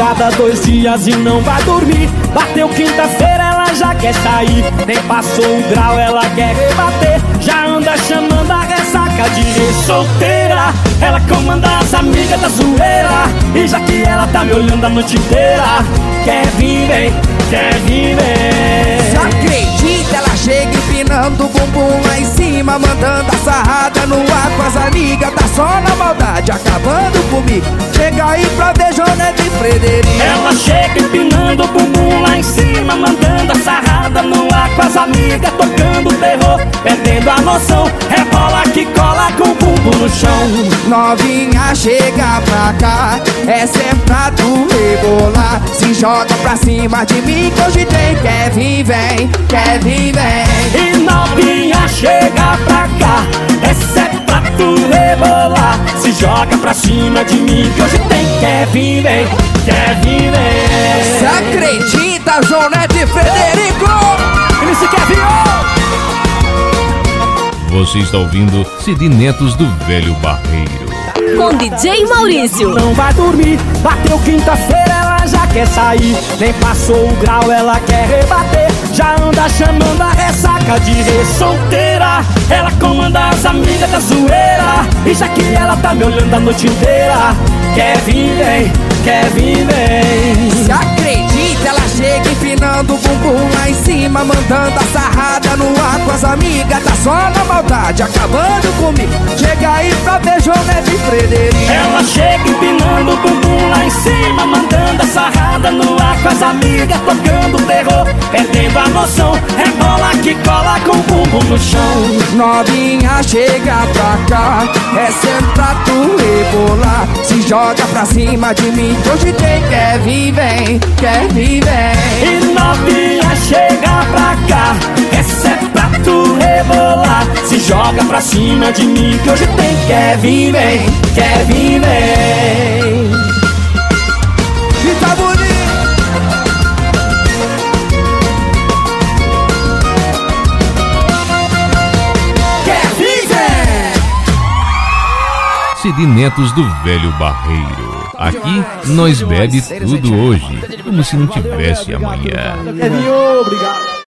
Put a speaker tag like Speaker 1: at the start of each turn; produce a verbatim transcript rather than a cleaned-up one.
Speaker 1: cada dois dias e não vai dormir. Bateu quinta-feira, ela já quer sair. Nem passou o grau, ela quer rebater. Já anda chamando a ressaca de solteira. Ela comanda as amigas da zoeira. E já que ela tá me olhando a noite inteira, quer vir, vem, quer vir, vem.
Speaker 2: Só acredita, ela chega empinando o bumbum lá em cima, mandando a sarrada no ar com as amigas. Tá só na maldade, acabando comigo. Chega aí pra ver Jonete e Frederico.
Speaker 1: Ela chega empinando o bumbum lá em cima, mandando a sarrada no ar com as amigas, tocando terror, perdendo a noção. Rebola que cola com o bumbum no chão.
Speaker 2: Novinha, chega pra cá, essa é pra tu rebolar. Se joga pra cima de mim que hoje tem. Quer vir, vem, quer vir, vem.
Speaker 1: E novinha, chega pra cá, essa é pra tu rebolar. Se joga pra cima de mim que hoje tem. Quer vir, vem, quer vir, vem.
Speaker 2: Cê acredita, Jonete e Frederico?
Speaker 1: Ele se quer vir, oh!
Speaker 3: Você está ouvindo Cid Netos do Velho Barreiro.
Speaker 4: Com D J Maurício.
Speaker 1: Não vai dormir, bateu quinta-feira, ela já quer sair. Nem passou o grau, ela quer rebater. Já anda chamando a ressaca de solteira. Ela comanda as amigas da zoeira. E já que ela tá me olhando a noite inteira, quer vir, vem, quer vir, vem.
Speaker 2: Se acredita, ela chega empinando o bumbum lá em cima, mandando a sarrada no ar com as amigas. Tá só na maldade, acabando comigo. Chega aí pra ver Jonete e Frederico.
Speaker 1: Ela chega empinando o bumbum lá em cima, mandando a sarrada no ar com as amigas, tocando terror, perdendo a noção. Rebola que cola com o bumbum no chão.
Speaker 2: Novinha, chega pra cá, essa é pra tu rebolar. Se joga pra cima de mim que hoje tem. Quer vir, vem, quer vir, vem.
Speaker 1: E novinha, chega pra cá, essa é pra tu rebolar. Se joga pra cima de mim que hoje tem. Quer vir, vem, quer vir, vem.
Speaker 2: E tá bonito.
Speaker 1: Quer vir, vem.
Speaker 3: Cid Netos do Velho Barreiro. Aqui nós bebe tudo hoje, como se não tivesse amanhã.
Speaker 1: Quer vir, obrigado.